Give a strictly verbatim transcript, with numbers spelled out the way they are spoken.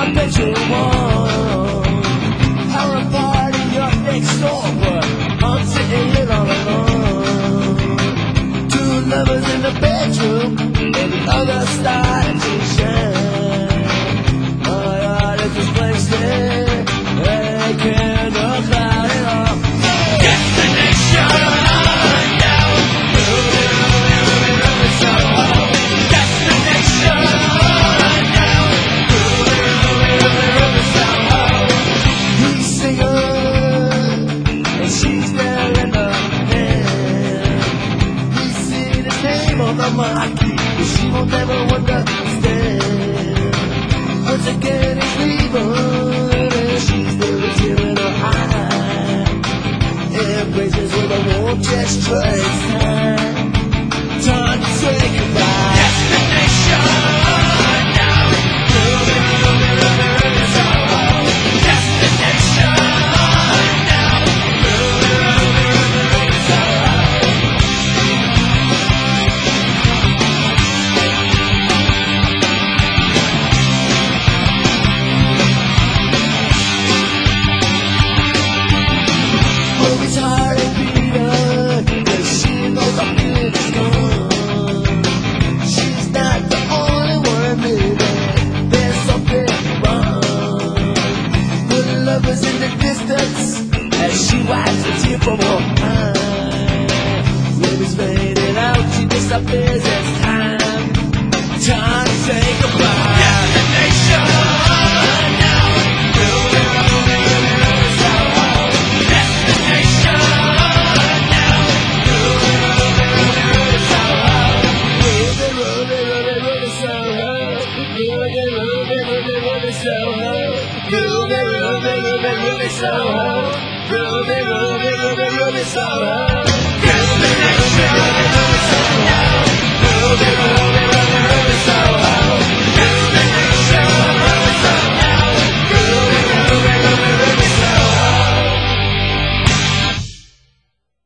my bedroom wall. How a party up next door, but I'm sitting here all alone. Two lovers in the bedroom, and the other started to shine. Oh yeah, there's this place there, they cannot cloud it all. Destination! She won't never understand. Once again it's leaving, and she's still tearing her eye. Embraces with a warm gesture. It's time, time to say goodbye. Destination now. Moving, moving, moving, moving so hard. Destination now. Moving, moving, moving, moving so hard. As she wipes a tear from her eye, love is fading out, she disappears. It's time, time to say goodbye. Destination now. Moving, moving, moving, moving so hard. Destination now. Moving, moving, moving, moving so hard. Moving, moving, moving, moving so hard. Moving, moving, moving, moving so hard. Moving, moving, moving, moving so hard. Ruby, Ruby, Ruby, Ruby, so hard. Destination, Ruby, Ruby, so hard. Ruby, Ruby.